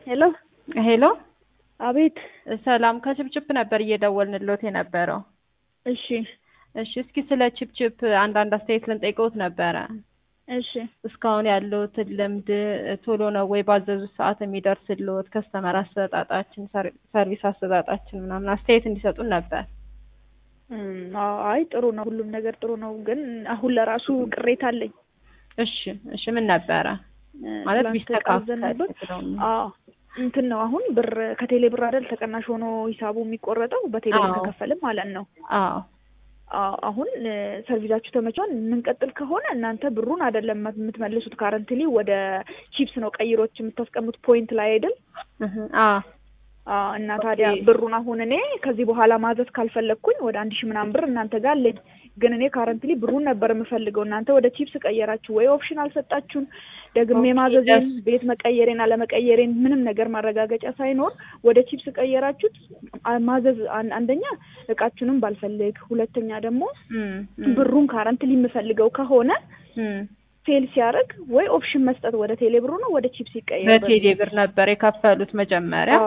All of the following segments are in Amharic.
ሄሎ ሄሎ አቤት። ሰላም ከችፕችፕ ነበር እየደወልንልዎት የነበረው። እሺ እስኪ ስለ ችፕችፕ አንዳንድ አስተያየት ልንጠይቅዎት ነበረ። እሺ እስካሁን ያለዎትን ልምድ ቶሎ ነው ወይ ባዘዙት ሰዓት የሚደርስልዎት? ከስተመር አሰጣጣችን፣ ሰርቪስ አሰጣጣችን ምናምን አስተያየት እንዲሰጡን ነበር። አይ ጥሩ ነው፣ ሁሉም ነገር ጥሩ ነው። ግን አሁን ለራሱ ቅሬታ አለኝ። እሺ ምን ነበረ? ማለት ቢስተካከል እንትን ነው አሁን ብር ከቴሌ ብር አይደል ተቀናሽ ሆኖ ሂሳቡ የሚቆረጠው በቴሌ ብር ከከፈልም ማለት ነው። አሁን ሰርቪሳችሁ ተመቻን የምንቀጥል ከሆነ እናንተ ብሩን አይደለም የምትመልሱት፣ ካረንትሊ ወደ ቺፕስ ነው ቀይሮች የምታስቀምጡት ፖይንት ላይ አይደል? እና ታዲያ ብሩን አሁን እኔ ከዚህ በኋላ ማዘዝ ካልፈለግኩኝ ወደ 1000 ምናምን ብር እናንተ ጋር አለኝ። ግን እኔ ካረንትሊ ብሩን ነበር የምፈልገው። እናንተ ወደ ቺፕስ ቀየራችሁ ወይ ኦፕሽን አልሰጣችሁን። ደግሜ ማዘዜን ቤት መቀየሬን አለመቀየሬን ምንም ነገር ማረጋገጫ ሳይኖር ወደ ቺፕስ ቀየራችሁት። ማዘዝ አንደኛ እቃችሁንም ባልፈልግ፣ ሁለተኛ ደግሞ ብሩን ካረንትሊ የምፈልገው ከሆነ ፌል ሲያደርግ ወይ ኦፕሽን መስጠት ወደ ቴሌ ብሩ ነው ወደ ቺፕስ ይቀየራል። በቴሌ ብር ነበር የከፈሉት መጀመሪያ።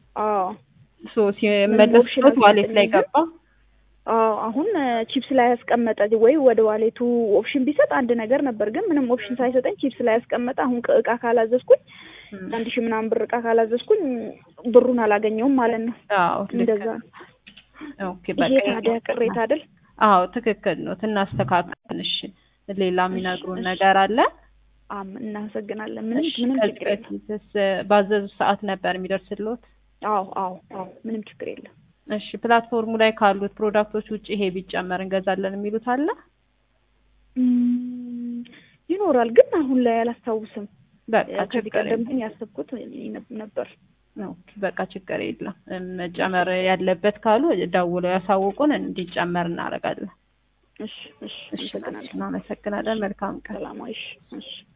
ሲመለሱት ዋሌት ላይ ገባ። አሁን ቺፕስ ላይ ያስቀመጠ ወይ ወደ ዋሌቱ ኦፕሽን ቢሰጥ አንድ ነገር ነበር። ግን ምንም ኦፕሽን ሳይሰጠኝ ቺፕስ ላይ ያስቀመጠ። አሁን እቃ ካላዘዝኩኝ 1000 ምናምን ብር እቃ ካላዘዝኩኝ ብሩን አላገኘውም ማለት ነው። እንደዛ ነው። ኦኬ በቃ ይሄ ታዲያ ቅሬታ አይደል? ትክክል ነው። እናስተካክል። እሺ ሌላ የሚነግሩን ነገር አለ? እናመሰግናለን። ምንም ችግር የለም። ባዘዙት ሰዓት ነበር የሚደርስልዎት? አዎ ምንም ችግር የለም። እሺ ፕላትፎርሙ ላይ ካሉት ፕሮዳክቶች ውጪ ይሄ ቢጨመር እንገዛለን የሚሉት አለ? ይኖራል፣ ግን አሁን ላይ አላስታውስም። በቃ ችግር የለም። ያሰብኩት ነበር። ኦኬ በቃ ችግር የለም። መጨመር ያለበት ካሉ ደውለው ያሳውቁን፣ እንዲጨመር እናደርጋለን። እሺ እናመሰግናለን። እናመሰግናለን። መልካም ቀን። ሰላም። እሺ